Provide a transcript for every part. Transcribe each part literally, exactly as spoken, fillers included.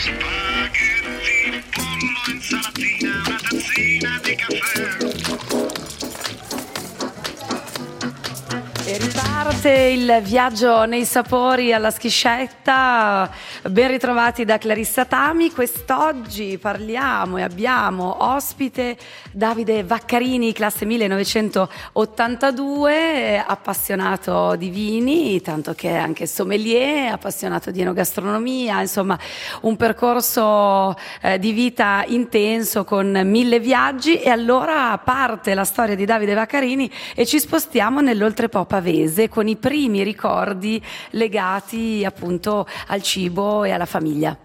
Spaghetti, pollo, insalatina, una tazzina di caffè. E riparte il viaggio nei sapori alla schiscetta. Ben ritrovati da Clarissa Tami. Quest'oggi parliamo e abbiamo ospite Davide Vaccarini, classe millenovecentottantadue, appassionato di vini, tanto che è anche sommelier, appassionato di enogastronomia, insomma un percorso eh, di vita intenso con mille viaggi. E allora parte la storia di Davide Vaccarini e ci spostiamo nell'oltrepo pavese con i primi ricordi legati appunto al cibo e alla famiglia.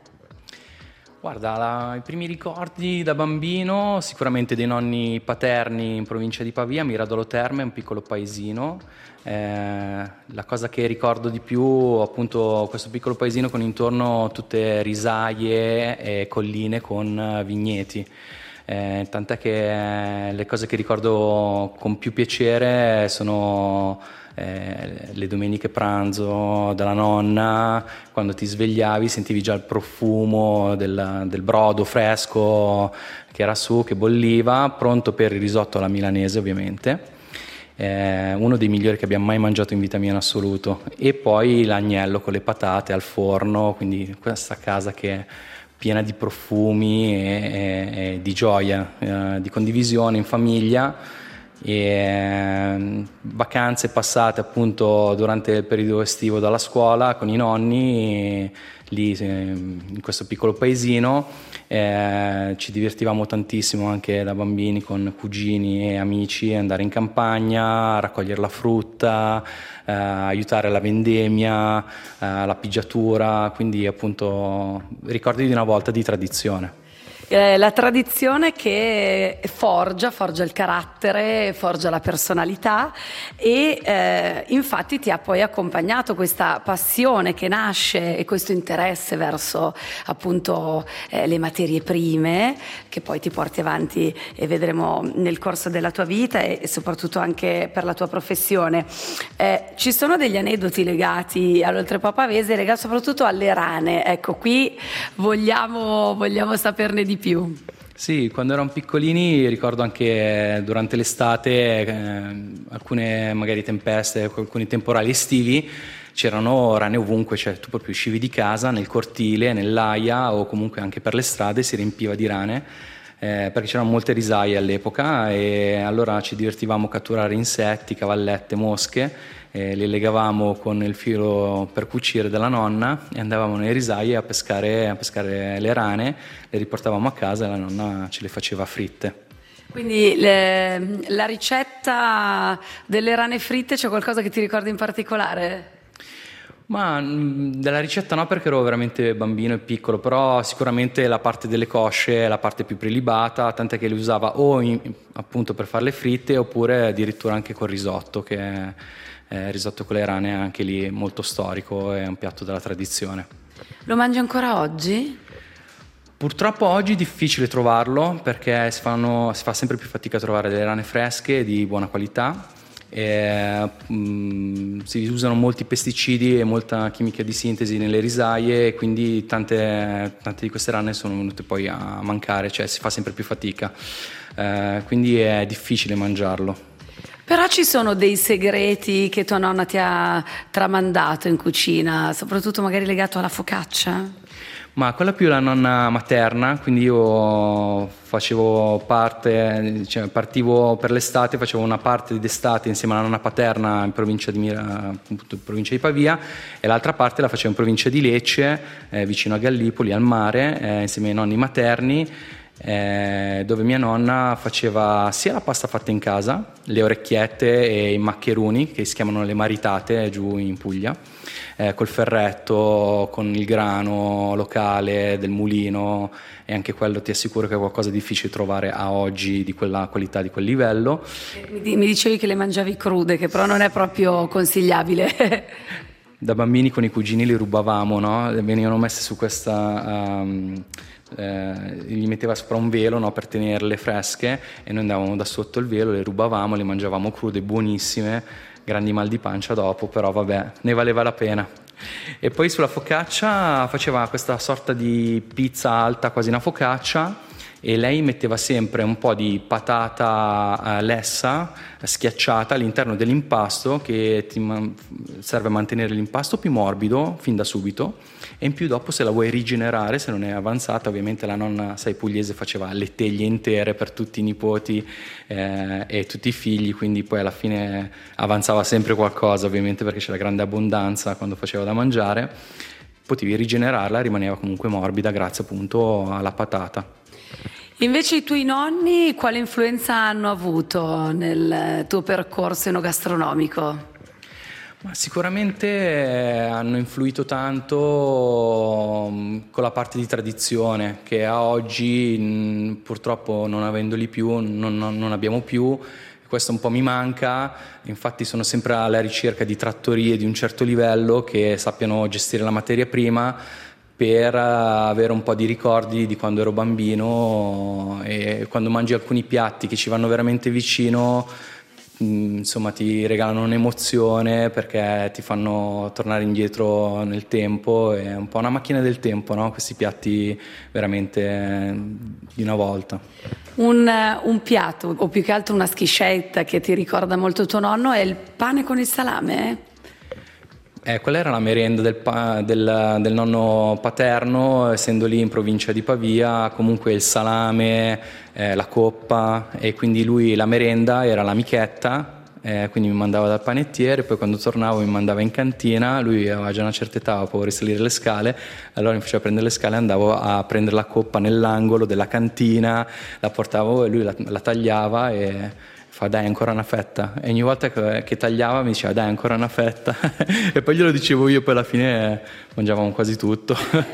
Guarda, la, i primi ricordi da bambino, sicuramente dei nonni paterni in provincia di Pavia, Miradolo Terme, un piccolo paesino. Eh, la cosa che ricordo di più, appunto, questo piccolo paesino con intorno tutte risaie e colline con vigneti. Eh, tant'è che le cose che ricordo con più piacere sono eh, le domeniche pranzo dalla nonna, quando ti svegliavi sentivi già il profumo del, del brodo fresco che era su, che bolliva, pronto per il risotto alla milanese ovviamente. Eh, uno dei migliori che abbiamo mai mangiato in vita mia in assoluto. E poi l'agnello con le patate al forno, quindi questa casa che piena di profumi e, e, e di gioia, eh, di condivisione in famiglia e eh, vacanze passate appunto durante il periodo estivo dalla scuola con i nonni lì eh, in questo piccolo paesino. Eh, ci divertivamo tantissimo anche da bambini con cugini e amici, andare in campagna, a raccogliere la frutta, eh, aiutare la vendemmia, eh, la pigiatura, quindi appunto ricordi di una volta di tradizione. Eh, la tradizione che forgia, forgia il carattere, forgia la personalità e eh, infatti ti ha poi accompagnato questa passione che nasce e questo interesse verso appunto eh, le materie prime che poi ti porti avanti e vedremo nel corso della tua vita e, e soprattutto anche per la tua professione. Eh, ci sono degli aneddoti legati all'oltrepo pavese, legati soprattutto alle rane. Ecco, qui vogliamo, vogliamo saperne di più. Sì, quando erano piccolini ricordo anche durante l'estate eh, alcune magari tempeste, alcuni temporali estivi, c'erano rane ovunque, cioè tu proprio uscivi di casa nel cortile, nell'aia o comunque anche per le strade si riempiva di rane eh, perché c'erano molte risaie all'epoca e allora ci divertivamo a catturare insetti, cavallette, mosche. Eh, le legavamo con il filo per cucire della nonna e andavamo nei risaie a pescare, a pescare le rane, le riportavamo a casa e la nonna ce le faceva fritte. Quindi le, la ricetta delle rane fritte, c'è qualcosa che ti ricordi in particolare? Ma mh, della ricetta no, perché ero veramente bambino e piccolo, però sicuramente la parte delle cosce è la parte più prelibata, tant'è che le usava o in, appunto per fare le fritte oppure addirittura anche col risotto, che è Eh, risotto con le rane, anche lì molto storico, è un piatto della tradizione. Lo mangi ancora oggi? Purtroppo oggi è difficile trovarlo perché si, fanno, si fa sempre più fatica a trovare delle rane fresche di buona qualità. E, mh, si usano molti pesticidi e molta chimica di sintesi nelle risaie e quindi tante, tante di queste rane sono venute poi a mancare, cioè si fa sempre più fatica, eh, quindi è difficile mangiarlo. Però ci sono dei segreti che tua nonna ti ha tramandato in cucina, soprattutto magari legato alla focaccia? Ma quella più la nonna materna, quindi io facevo parte, cioè partivo per l'estate, facevo una parte d'estate insieme alla nonna paterna in provincia di Mira, appunto in provincia di Pavia, e l'altra parte la facevo in provincia di Lecce, eh, vicino a Gallipoli, al mare, eh, insieme ai nonni materni. Eh, dove mia nonna faceva sia la pasta fatta in casa, le orecchiette e i maccheroni, che si chiamano le maritate giù in Puglia, eh, col ferretto, con il grano locale del mulino, e anche quello ti assicuro che è qualcosa di difficile trovare a oggi di quella qualità, di quel livello. Mi, mi dicevi che le mangiavi crude, che però non è proprio consigliabile. Da bambini con i cugini li rubavamo, no? Venivano messe su questa... Um, Eh, gli metteva sopra un velo, no, per tenerle fresche, e noi andavamo da sotto il velo, le rubavamo, le mangiavamo crude, buonissime, grandi mal di pancia dopo, però vabbè, ne valeva la pena. E poi sulla focaccia faceva questa sorta di pizza alta, quasi una focaccia, e lei metteva sempre un po' di patata eh, lessa, schiacciata all'interno dell'impasto, che ti man- serve a mantenere l'impasto più morbido fin da subito, e in più dopo, se la vuoi rigenerare, se non è avanzata, ovviamente la nonna, sai, pugliese, faceva le teglie intere per tutti i nipoti eh, e tutti i figli, quindi poi alla fine avanzava sempre qualcosa, ovviamente perché c'era grande abbondanza quando faceva da mangiare, potevi rigenerarla, rimaneva comunque morbida grazie appunto alla patata. Invece i tuoi nonni quale influenza hanno avuto nel tuo percorso enogastronomico? Ma sicuramente hanno influito tanto con la parte di tradizione, che a oggi purtroppo, non avendoli più, non, non abbiamo più. Questo un po' mi manca, infatti sono sempre alla ricerca di trattorie di un certo livello che sappiano gestire la materia prima, per avere un po' di ricordi di quando ero bambino, e quando mangi alcuni piatti che ci vanno veramente vicino, insomma ti regalano un'emozione perché ti fanno tornare indietro nel tempo. È un po' una macchina del tempo, no? Questi piatti veramente di una volta. Un, un piatto, o più che altro una schiscetta che ti ricorda molto tuo nonno, è il pane con il salame? Eh, quella era la merenda del, pa- del, del nonno paterno, essendo lì in provincia di Pavia. Comunque il salame, eh, la coppa, e quindi lui la merenda era l'amichetta, eh, quindi mi mandava dal panettiere, poi quando tornavo mi mandava in cantina. Lui aveva già una certa età, aveva paura di salire le scale, allora mi faceva prendere le scale e andavo a prendere la coppa nell'angolo della cantina, la portavo e lui la, la tagliava e fa: dai, ancora una fetta. E ogni volta che, che tagliava mi diceva: dai, ancora una fetta. E poi glielo dicevo io, poi alla fine mangiavamo quasi tutto.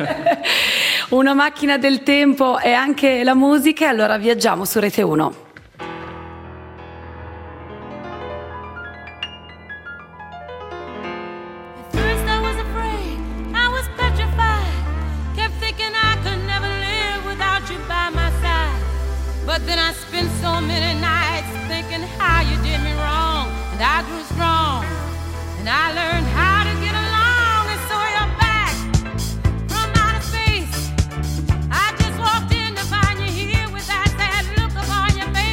Una macchina del tempo e anche la musica, e allora viaggiamo su Rete uno. But then I spent so many nights thinking how you did me wrong, and I grew strong, and I learned how to get along, and so you're back from outer space. I just walked in to find you here with that sad look upon your face.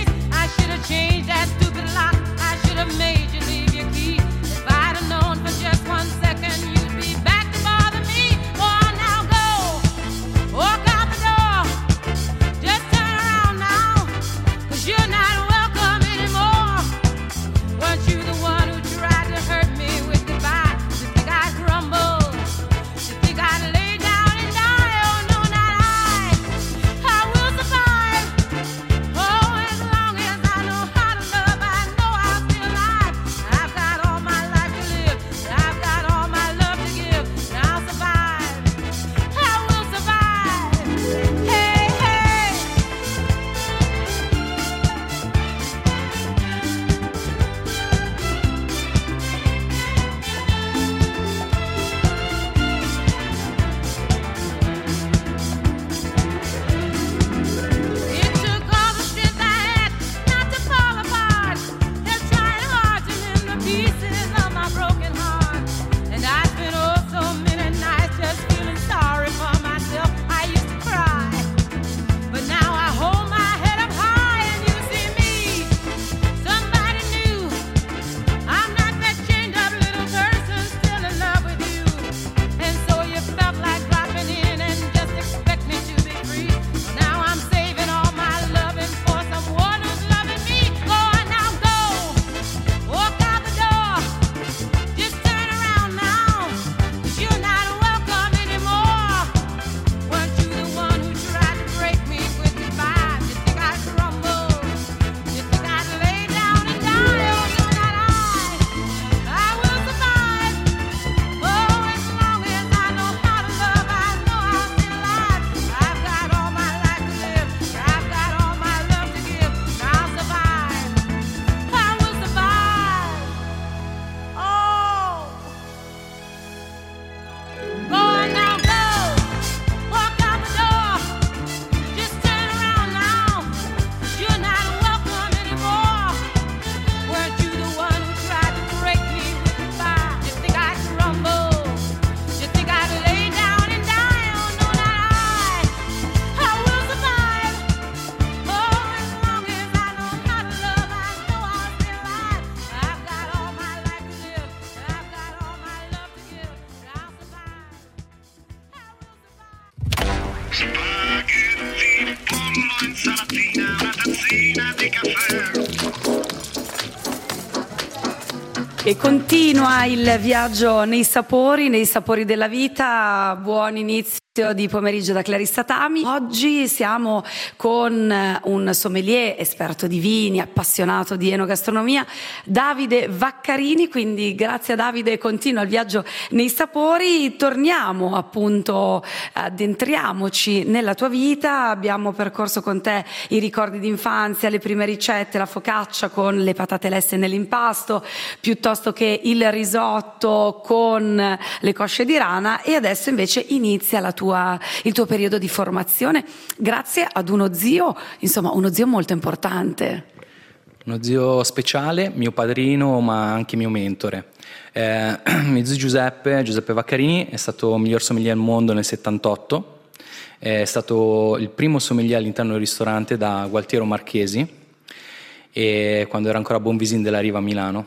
Spaghetti, pollo, insalatina, una tazzina di caffè. E continua il viaggio nei sapori, nei sapori della vita. Buon inizio di pomeriggio da Clarissa Tami. Oggi siamo con un sommelier, esperto di vini, appassionato di enogastronomia, Davide Vaccarini. Quindi grazie a Davide continua il viaggio nei sapori. Torniamo appunto, addentriamoci nella tua vita. Abbiamo percorso con te i ricordi d'infanzia, le prime ricette, la focaccia con le patate lesse nell'impasto, piuttosto che il risotto con le cosce di rana, e adesso invece inizia la tua Tua, il tuo periodo di formazione grazie ad uno zio, insomma uno zio molto importante. Uno zio speciale, mio padrino ma anche mio mentore. Eh, mio zio Giuseppe, Giuseppe Vaccarini, è stato miglior sommelier al mondo nel settantotto, è stato il primo sommelier all'interno del ristorante da Gualtiero Marchesi, e quando era ancora Bonvisin della Riva a Milano.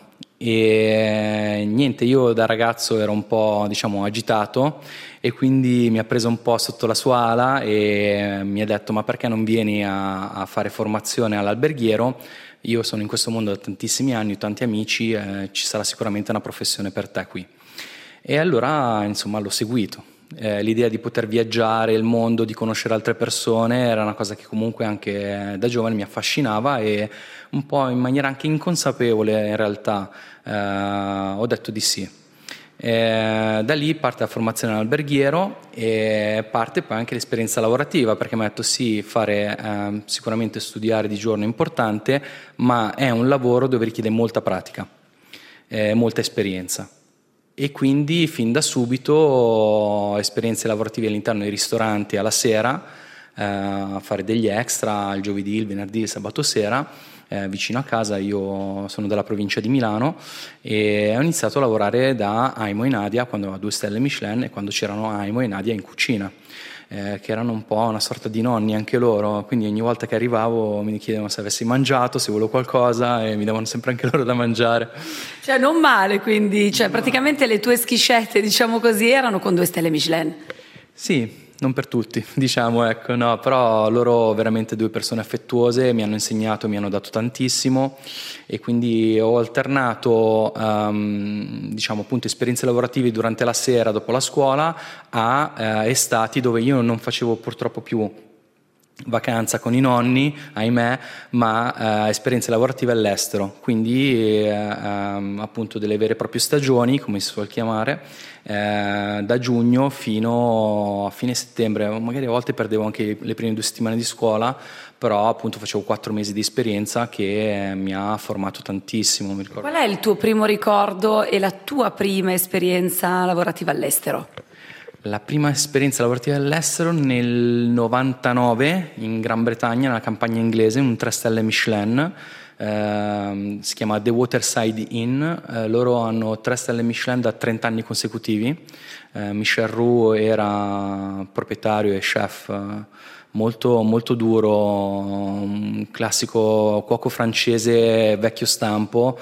E niente, io da ragazzo ero un po', diciamo, agitato, e quindi mi ha preso un po' sotto la sua ala e mi ha detto: ma perché non vieni a, a fare formazione all'alberghiero? Io sono in questo mondo da tantissimi anni, ho tanti amici, eh, ci sarà sicuramente una professione per te qui. E allora, insomma, l'ho seguito. Eh, l'idea di poter viaggiare il mondo, di conoscere altre persone, era una cosa che comunque anche da giovane mi affascinava, e un po' in maniera anche inconsapevole in realtà eh, ho detto di sì. E da lì parte la formazione all'alberghiero e parte poi anche l'esperienza lavorativa, perché mi ha detto sì, fare eh, sicuramente studiare di giorno è importante, ma è un lavoro dove richiede molta pratica, eh, molta esperienza. E quindi fin da subito esperienze lavorative all'interno dei ristoranti alla sera, eh, a fare degli extra il giovedì, il venerdì, il sabato sera, eh, vicino a casa. Io sono della provincia di Milano e ho iniziato a lavorare da Aimo e Nadia quando aveva due stelle Michelin, e quando c'erano Aimo e Nadia in cucina, eh, che erano un po' una sorta di nonni anche loro, quindi ogni volta che arrivavo mi chiedevano se avessi mangiato, se volevo qualcosa, e mi davano sempre anche loro da mangiare. Cioè non male, quindi cioè, praticamente le tue schiscette, diciamo così, erano con due stelle Michelin. Sì, non per tutti, diciamo, ecco, no, però loro veramente due persone affettuose, mi hanno insegnato, mi hanno dato tantissimo, e quindi ho alternato, um, diciamo appunto, esperienze lavorative durante la sera dopo la scuola a uh, estati dove io non facevo purtroppo più vacanza con i nonni, ahimè, ma uh, esperienze lavorative all'estero, quindi uh, um, appunto delle vere e proprie stagioni, come si suol chiamare, uh, da giugno fino a fine settembre. Magari a volte perdevo anche le prime due settimane di scuola, però appunto facevo quattro mesi di esperienza che mi ha formato tantissimo, mi ricordo. Qual è il tuo primo ricordo e la tua prima esperienza lavorativa all'estero? La prima esperienza lavorativa all'estero nel novantanove in Gran Bretagna, nella campagna inglese, un tre stelle Michelin, eh, si chiama The Waterside Inn, eh, loro hanno tre stelle Michelin da trenta anni consecutivi. eh, Michel Roux era proprietario e chef eh, molto, molto duro, un classico cuoco francese vecchio stampo.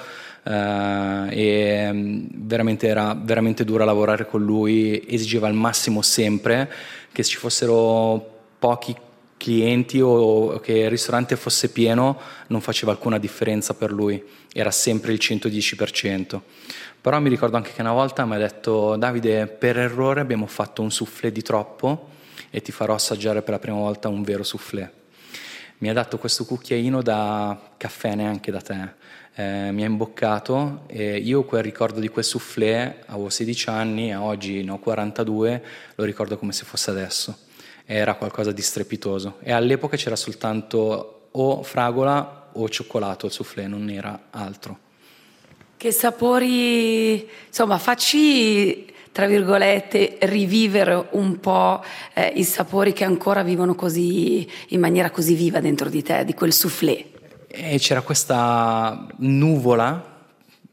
Uh, e um, veramente era veramente dura lavorare con lui, esigeva al massimo sempre, che ci fossero pochi clienti o che il ristorante fosse pieno non faceva alcuna differenza per lui, era sempre il centodieci per cento. Però mi ricordo anche che una volta mi ha detto: Davide, per errore abbiamo fatto un soufflé di troppo e ti farò assaggiare per la prima volta un vero soufflé. Mi ha dato questo cucchiaino da caffè, neanche da tè. Eh, mi ha imboccato, e io quel ricordo di quel soufflé, avevo sedici anni e oggi ne ho quarantadue, lo ricordo come se fosse adesso. Era qualcosa di strepitoso, e all'epoca c'era soltanto o fragola o cioccolato il soufflé, non era altro. Che sapori, insomma, facci, tra virgolette, rivivere un po' eh, i sapori che ancora vivono così, in maniera così viva dentro di te, di quel soufflé. E c'era questa nuvola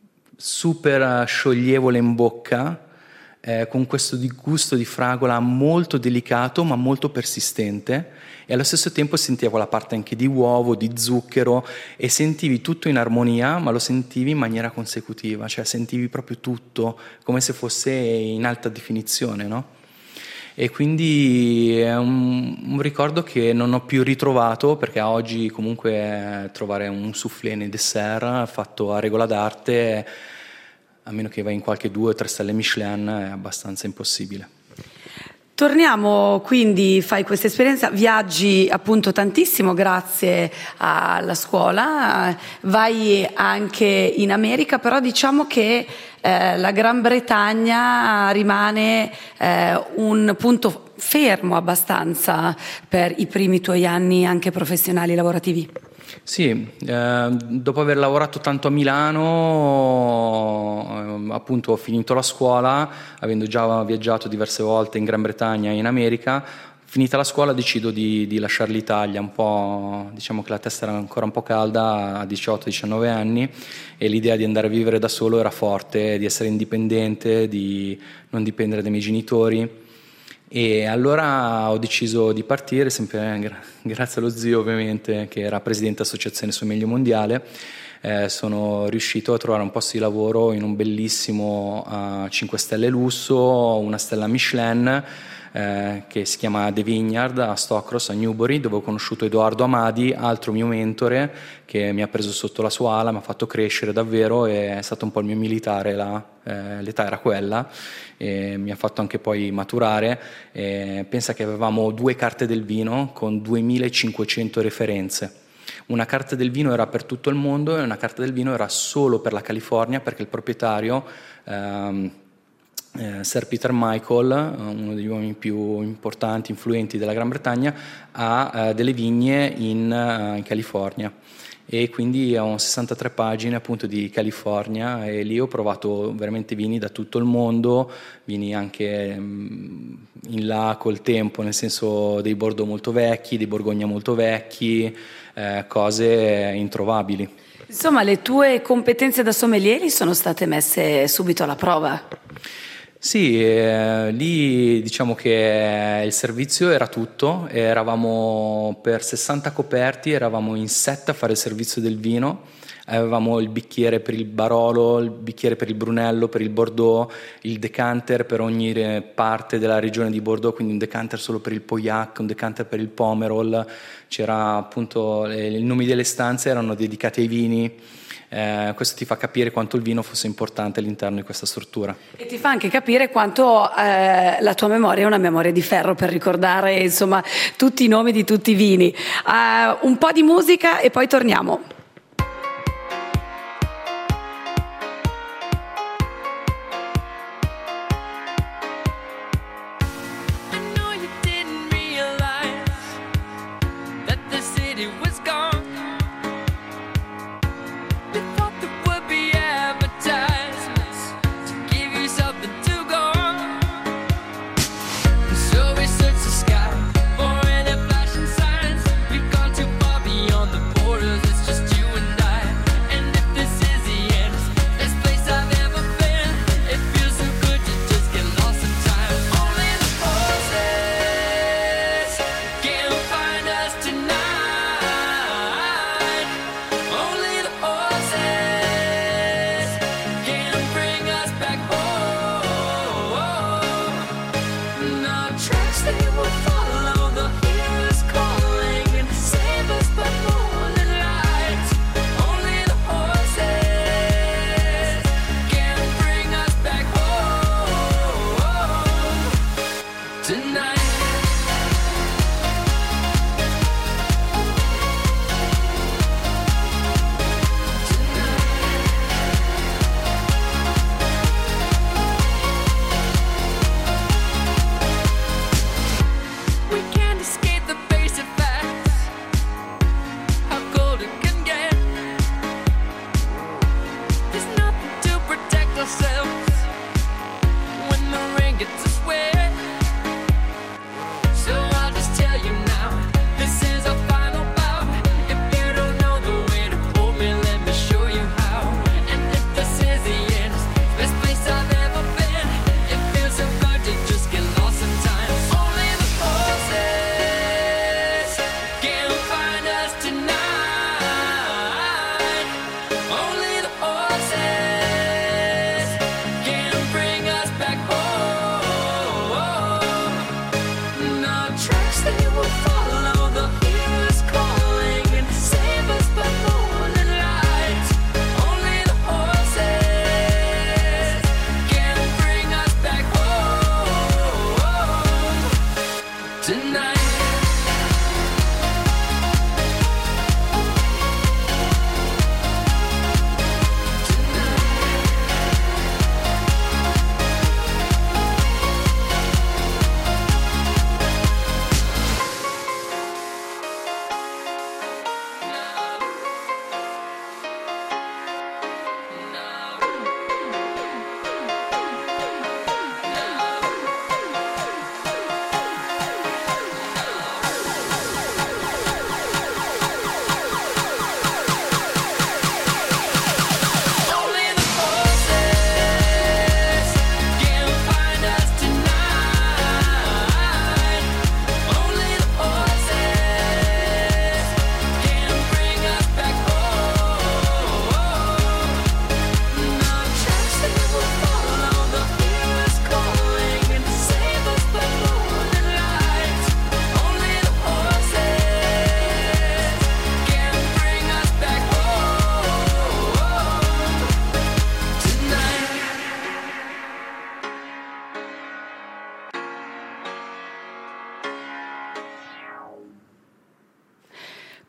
super scioglievole in bocca, eh, con questo gusto di fragola molto delicato ma molto persistente, e allo stesso tempo sentivo la parte anche di uovo, di zucchero, e sentivi tutto in armonia, ma lo sentivi in maniera consecutiva, cioè sentivi proprio tutto come se fosse in alta definizione, no? e quindi è un, un ricordo che non ho più ritrovato, perché a oggi comunque trovare un soufflé nei dessert fatto a regola d'arte, a meno che vai in qualche due o tre stelle Michelin, è abbastanza impossibile. Torniamo, quindi fai questa esperienza, viaggi appunto tantissimo grazie alla scuola, vai anche in America, però diciamo che eh, la Gran Bretagna rimane eh, un punto fermo abbastanza per i primi tuoi anni anche professionali e lavorativi. Sì, eh, dopo aver lavorato tanto a Milano, eh, appunto ho finito la scuola, avendo già viaggiato diverse volte in Gran Bretagna e in America. Finita la scuola decido di, di lasciare l'Italia, un po', diciamo che la testa era ancora un po' calda a diciotto diciannove anni, e l'idea di andare a vivere da solo era forte, di essere indipendente, di non dipendere dai miei genitori. E allora ho deciso di partire, sempre gra- grazie allo zio ovviamente, che era presidente dell'Associazione Sommelier Mondiale. Eh, sono riuscito a trovare un posto di lavoro in un bellissimo uh, cinque stelle lusso, una stella Michelin, eh, che si chiama The Vineyard a Stockross, a Newbury, dove ho conosciuto Edoardo Amadi, altro mio mentore, che mi ha preso sotto la sua ala, mi ha fatto crescere davvero, e è stato un po' il mio militare là, eh, l'età era quella, e mi ha fatto anche poi maturare. E pensa che avevamo due carte del vino con duemilacinquecento referenze. Una carta del vino era per tutto il mondo e una carta del vino era solo per la California, perché il proprietario, ehm, eh, Sir Peter Michael, uno degli uomini più importanti, influenti della Gran Bretagna, ha eh, delle vigne in, uh, in California. E quindi ho sessantatré pagine appunto di California, e lì ho provato veramente vini da tutto il mondo, vini anche mh, in là col tempo, nel senso dei Bordeaux molto vecchi, dei Borgogna molto vecchi, eh, cose introvabili. Insomma, le tue competenze da sommelier sono state messe subito alla prova. Sì, eh, lì diciamo che il servizio era tutto, eravamo per sessanta coperti, eravamo in sette a fare il servizio del vino, avevamo il bicchiere per il Barolo, il bicchiere per il Brunello, per il Bordeaux, il decanter per ogni parte della regione di Bordeaux, quindi un decanter solo per il Pauillac, un decanter per il Pomerol, c'era appunto, i nomi delle stanze erano dedicati ai vini. Eh, questo ti fa capire quanto il vino fosse importante all'interno di questa struttura. E ti fa anche capire quanto eh, la tua memoria è una memoria di ferro per ricordare insomma tutti i nomi di tutti i vini. Uh, un po' di musica e poi torniamo. Just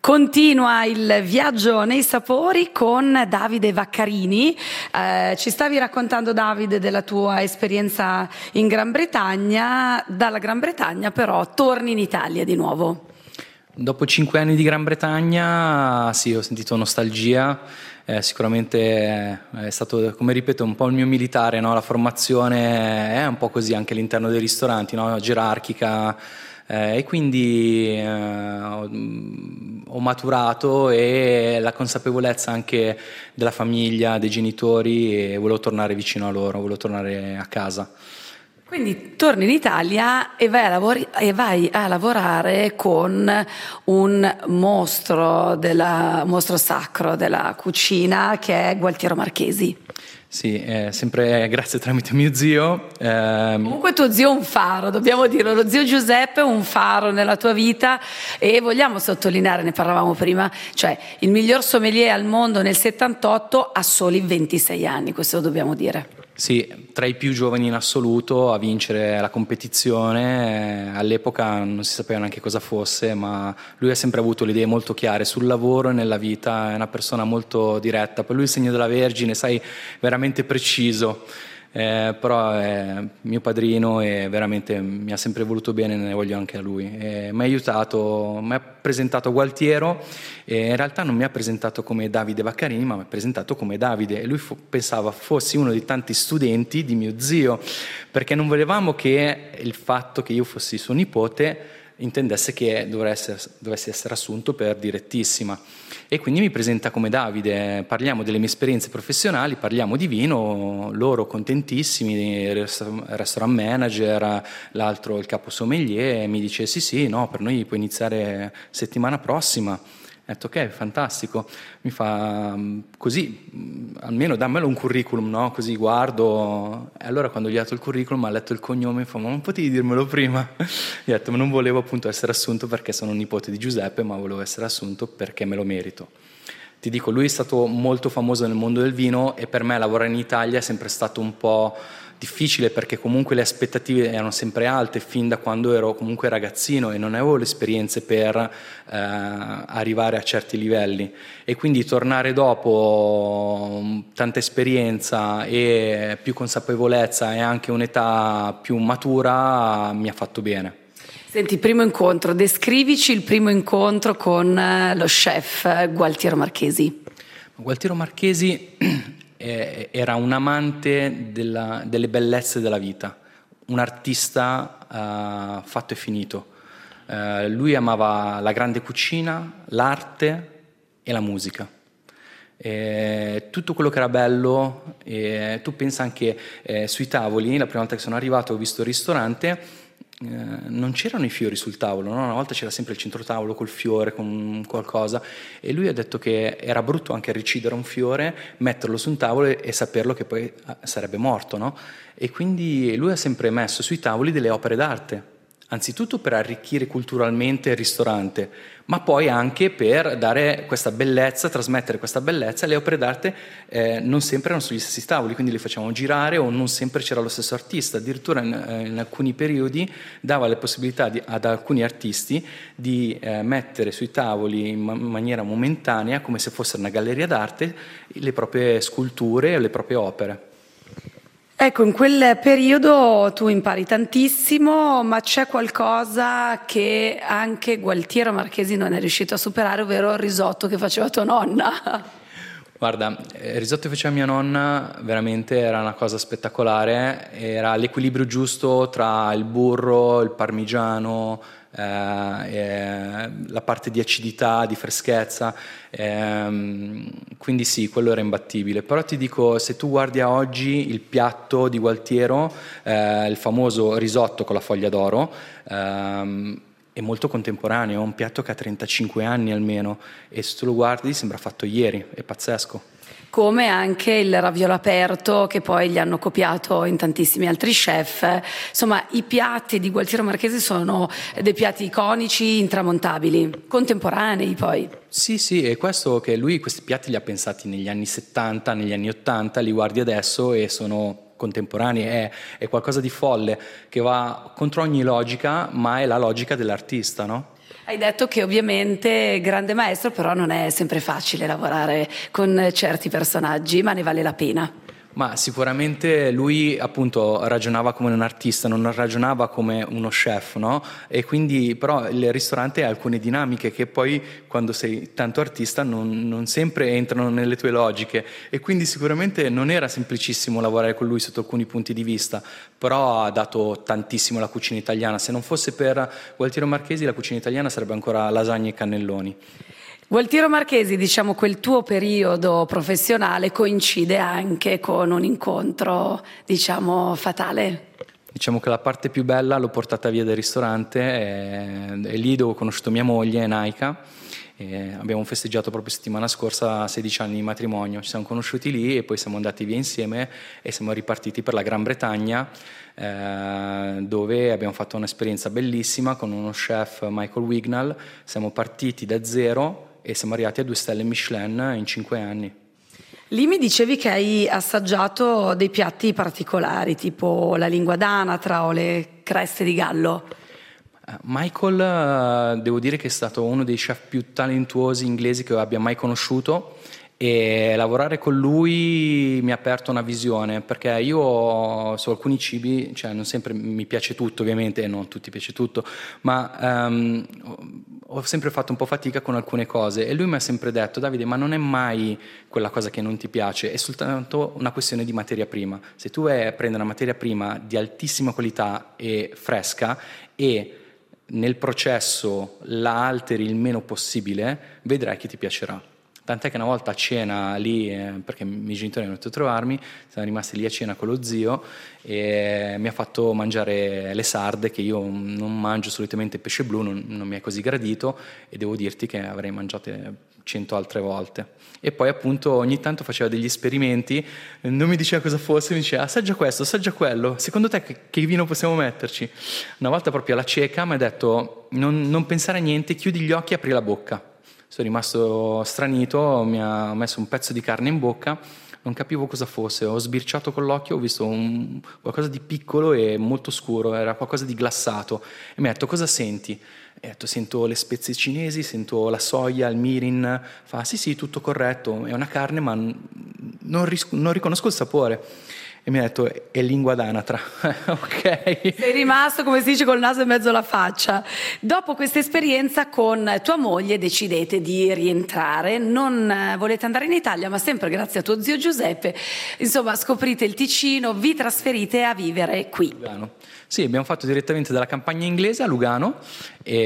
Continua il viaggio nei sapori con Davide Vaccarini. Eh, ci stavi raccontando, Davide, della tua esperienza in Gran Bretagna. Dalla Gran Bretagna però torni in Italia di nuovo. Dopo cinque anni di Gran Bretagna, sì, ho sentito nostalgia. Eh, sicuramente è stato, come ripeto, un po' il mio militare, no? La formazione è un po' così anche all'interno dei ristoranti, no? Gerarchica. Eh, e quindi eh, ho, ho maturato, e la consapevolezza anche della famiglia, dei genitori, e volevo tornare vicino a loro, volevo tornare a casa. Quindi torni in Italia e vai a, lavori- e vai a lavorare con un mostro, della, mostro sacro della cucina, che è Gualtiero Marchesi. Sì, eh, sempre grazie tramite mio zio. Eh, Comunque tuo zio è un faro, dobbiamo dirlo, lo zio Giuseppe è un faro nella tua vita, e vogliamo sottolineare, ne parlavamo prima, cioè il miglior sommelier al mondo nel settantotto a soli ventisei anni, questo lo dobbiamo dire. Sì, tra i più giovani in assoluto a vincere la competizione. All'epoca non si sapeva neanche cosa fosse, ma lui ha sempre avuto le idee molto chiare sul lavoro e nella vita, è una persona molto diretta. Per lui il segno della Vergine, sai, veramente preciso. Eh, però è mio padrino e veramente mi ha sempre voluto bene, ne voglio anche a lui. Eh, mi ha aiutato, mi ha presentato Gualtiero, e in realtà non mi ha presentato come Davide Vaccarini, ma mi ha presentato come Davide, e lui fu, pensava fossi uno dei tanti studenti di mio zio, perché non volevamo che il fatto che io fossi suo nipote intendesse che dovesse, dovesse essere assunto per direttissima. E quindi mi presenta come Davide, parliamo delle mie esperienze professionali, parliamo di vino, loro contentissimi, il restaurant manager, l'altro il capo sommelier, e mi dice sì sì, no, per noi puoi iniziare settimana prossima. Ho detto ok, fantastico. Mi fa così, almeno dammelo un curriculum, no? Così guardo. E allora quando gli ho dato il curriculum ha letto il cognome, mi fa ma non potevi dirmelo prima? Gli ho detto ma non volevo appunto essere assunto perché sono nipote di Giuseppe, ma volevo essere assunto perché me lo merito. Ti dico, lui è stato molto famoso nel mondo del vino, e per me lavorare in Italia è sempre stato un po' difficile, perché comunque le aspettative erano sempre alte fin da quando ero comunque ragazzino e non avevo le esperienze per eh, arrivare a certi livelli, e quindi tornare dopo tanta esperienza e più consapevolezza e anche un'età più matura mi ha fatto bene. Senti, primo incontro, descrivici il primo incontro con lo chef Gualtiero Marchesi. Gualtiero Marchesi era un amante della, delle bellezze della vita, un artista uh, fatto e finito. Uh, lui amava la grande cucina, l'arte e la musica. E tutto quello che era bello, e tu pensa anche eh, sui tavoli, la prima volta che sono arrivato ho visto il ristorante, eh, non c'erano i fiori sul tavolo, no? Una volta c'era sempre il centrotavolo col fiore, con qualcosa, e lui ha detto che era brutto anche recidere un fiore, metterlo su un tavolo e, e saperlo che poi sarebbe morto, no? E quindi lui ha sempre messo sui tavoli delle opere d'arte, anzitutto per arricchire culturalmente il ristorante, ma poi anche per dare questa bellezza, trasmettere questa bellezza. Le opere d'arte eh, non sempre erano sugli stessi tavoli, quindi le facevamo girare, o non sempre c'era lo stesso artista. Addirittura in, in alcuni periodi dava le possibilità di, ad alcuni artisti di eh, mettere sui tavoli in, ma- in maniera momentanea, come se fosse una galleria d'arte, le proprie sculture e le proprie opere. Ecco, in quel periodo tu impari tantissimo, ma c'è qualcosa che anche Gualtiero Marchesi non è riuscito a superare, ovvero il risotto che faceva tua nonna. Guarda, il risotto che faceva mia nonna veramente era una cosa spettacolare, era l'equilibrio giusto tra il burro, il parmigiano, eh, eh, la parte di acidità, di freschezza, eh, quindi sì, quello era imbattibile. Però ti dico, se tu guardi a oggi il piatto di Gualtiero, eh, il famoso risotto con la foglia d'oro, ehm, è molto contemporaneo, è un piatto che ha trentacinque anni almeno, e se tu lo guardi sembra fatto ieri, è pazzesco. Come anche il raviolo aperto, che poi gli hanno copiato in tantissimi altri chef. Insomma, i piatti di Gualtiero Marchesi sono dei piatti iconici, intramontabili, contemporanei poi. Sì, sì, e questo che lui questi piatti li ha pensati negli anni settanta, negli anni ottanta, li guardi adesso e sono contemporanei è, è qualcosa di folle che va contro ogni logica, ma è la logica dell'artista, no? Hai detto che ovviamente grande maestro, però non è sempre facile lavorare con certi personaggi, ma ne vale la pena. Ma sicuramente lui appunto ragionava come un artista, non ragionava come uno chef, no? E quindi però il ristorante ha alcune dinamiche che poi quando sei tanto artista non, non sempre entrano nelle tue logiche, e quindi sicuramente non era semplicissimo lavorare con lui sotto alcuni punti di vista, però ha dato tantissimo alla cucina italiana. Se non fosse per Gualtiero Marchesi la cucina italiana sarebbe ancora lasagne e cannelloni. Gualtiero Marchesi, diciamo, quel tuo periodo professionale coincide anche con un incontro, diciamo, fatale. Diciamo che la parte più bella l'ho portata via dal ristorante, e, e lì dove ho conosciuto mia moglie, Naika, e abbiamo festeggiato proprio settimana scorsa sedici anni di matrimonio. Ci siamo conosciuti lì e poi siamo andati via insieme e siamo ripartiti per la Gran Bretagna, eh, dove abbiamo fatto un'esperienza bellissima con uno chef, Michael Wignall. Siamo partiti da zero e siamo arrivati a due stelle Michelin in cinque anni. Lì mi dicevi che hai assaggiato dei piatti particolari, tipo la lingua d'anatra o le creste di gallo. Michael, devo dire che è stato uno dei chef più talentuosi inglesi che abbia mai conosciuto, e lavorare con lui mi ha aperto una visione, perché io su alcuni cibi, cioè non sempre mi piace tutto, ovviamente non tutti piace tutto, ma um, ho sempre fatto un po' fatica con alcune cose, e lui mi ha sempre detto: Davide, ma non è mai quella cosa che non ti piace, è soltanto una questione di materia prima. Se tu vai a prendere una materia prima di altissima qualità e fresca e nel processo la alteri il meno possibile, vedrai che ti piacerà. Tant'è che una volta a cena lì, eh, perché i miei genitori hanno venuto a trovarmi, siamo rimasti lì a cena con lo zio e mi ha fatto mangiare le sarde, che io non mangio solitamente pesce blu, non, non mi è così gradito, e devo dirti che avrei mangiate cento altre volte. E poi appunto ogni tanto faceva degli esperimenti, non mi diceva cosa fosse, mi diceva: assaggia questo, assaggia quello, secondo te che, che vino possiamo metterci? Una volta proprio alla cieca mi ha detto: non, non pensare a niente, chiudi gli occhi e apri la bocca. Sono rimasto stranito, mi ha messo un pezzo di carne in bocca, non capivo cosa fosse, ho sbirciato con l'occhio, ho visto un, qualcosa di piccolo e molto scuro, era qualcosa di glassato, e mi ha detto: cosa senti? E ho detto: sento le spezie cinesi, sento la soia, il mirin. Fa: sì sì, tutto corretto, è una carne ma non, ris- non riconosco il sapore. E mi ha detto: è lingua d'anatra. Ok. Sei rimasto, come si dice, col naso in mezzo alla faccia. Dopo questa esperienza con tua moglie decidete di rientrare, non volete andare in Italia, ma sempre grazie a tuo zio Giuseppe, insomma, scoprite il Ticino, vi trasferite a vivere qui. Lugano. Sì, abbiamo fatto direttamente dalla campagna inglese a Lugano, e,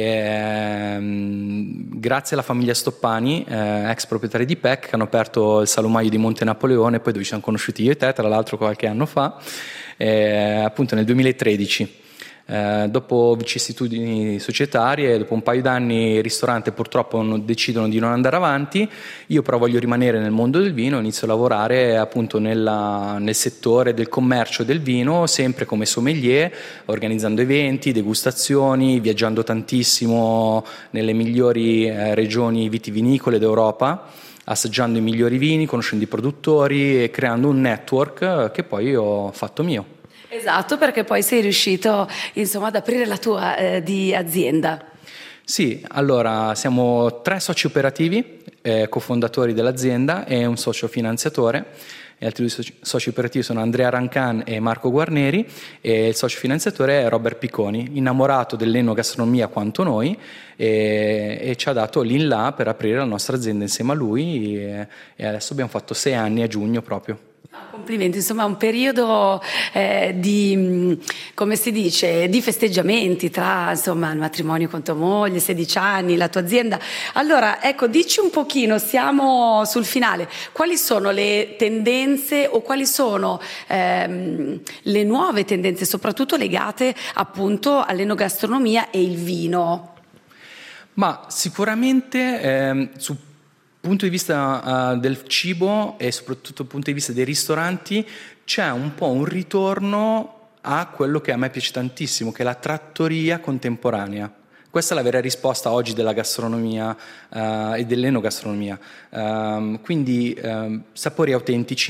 ehm, grazie alla famiglia Stoppani, eh, ex proprietari di P E C, che hanno aperto il salumaio di Monte Napoleone, poi dove ci siamo conosciuti io e te, tra l'altro qualche anno fa, eh, appunto nel duemilatredici. Eh, dopo vicissitudini societarie, dopo un paio d'anni il ristorante purtroppo non, decidono di non andare avanti. Io però voglio rimanere nel mondo del vino, inizio a lavorare appunto nella, nel settore del commercio del vino, sempre come sommelier, organizzando eventi, degustazioni, viaggiando tantissimo nelle migliori eh, regioni vitivinicole d'Europa, assaggiando i migliori vini, conoscendo i produttori e creando un network che poi ho fatto mio. Esatto, perché poi sei riuscito, insomma, ad aprire la tua eh, di azienda. Sì, allora siamo tre soci operativi, eh, cofondatori dell'azienda, e un socio finanziatore. Gli altri due soci, soci operativi sono Andrea Rancan e Marco Guarneri, e il socio finanziatore è Robert Picconi, innamorato dell'enogastronomia quanto noi, e, e ci ha dato l'in là per aprire la nostra azienda insieme a lui, e, e adesso abbiamo fatto sei anni a giugno proprio. Complimenti, insomma, un periodo eh, di, come si dice, di festeggiamenti tra, insomma, il matrimonio con tua moglie, sedici anni, la tua azienda. Allora, ecco, dici un pochino, siamo sul finale, quali sono le tendenze o quali sono ehm, le nuove tendenze, soprattutto legate appunto all'enogastronomia e il vino? Ma sicuramente ehm, su punto di vista uh, del cibo e soprattutto dal punto di vista dei ristoranti c'è un po' un ritorno a quello che a me piace tantissimo, che è la trattoria contemporanea. Questa è la vera risposta oggi della gastronomia uh, e dell'enogastronomia. Uh, quindi uh, sapori autentici,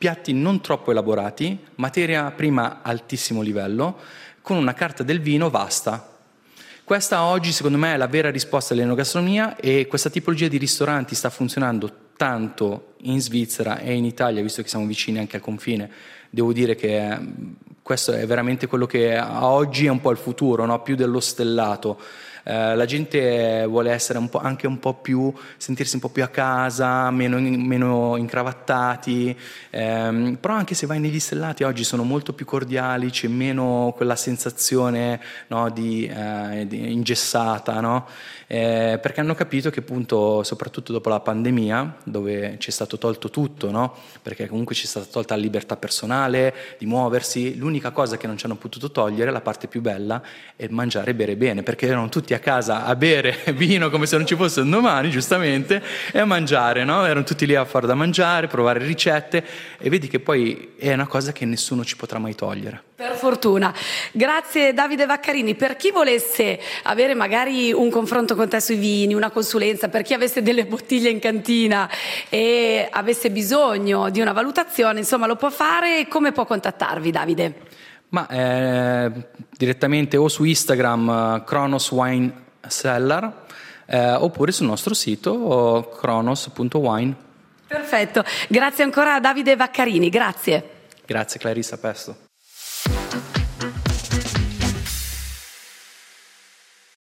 piatti non troppo elaborati, materia prima altissimo livello, con una carta del vino vasta. Questa oggi secondo me è la vera risposta all'enogastronomia, e questa tipologia di ristoranti sta funzionando tanto in Svizzera e in Italia, visto che siamo vicini anche al confine. Devo dire che questo è veramente quello che a oggi è un po' il futuro, no? Più dello stellato. Eh, la gente vuole essere un po', anche un po' più, sentirsi un po' più a casa, meno, meno incravattati, ehm, però anche se vai negli stellati oggi sono molto più cordiali, c'è meno quella sensazione, no, di, eh, di ingessata, no? Eh, perché hanno capito che appunto, soprattutto dopo la pandemia, dove ci è stato tolto tutto, no? Perché comunque ci è stata tolta la libertà personale di muoversi, l'unica cosa che non ci hanno potuto togliere, la parte più bella, è mangiare e bere bene, perché erano tutti a casa a bere vino come se non ci fosse un domani, giustamente, e a mangiare, no? Erano tutti lì a fare da mangiare, provare ricette, e vedi che poi è una cosa che nessuno ci potrà mai togliere. Per fortuna. Grazie Davide Vaccarini. Per chi volesse avere magari un confronto con te sui vini, una consulenza, per chi avesse delle bottiglie in cantina e avesse bisogno di una valutazione, insomma, lo può fare. Come può contattarvi, Davide? Ma eh, direttamente o su Instagram, Kronos Wine Cellar, eh, oppure sul nostro sito kronos punto wine. Perfetto. Grazie ancora a Davide Vaccarini. Grazie. Grazie Clarissa, a presto.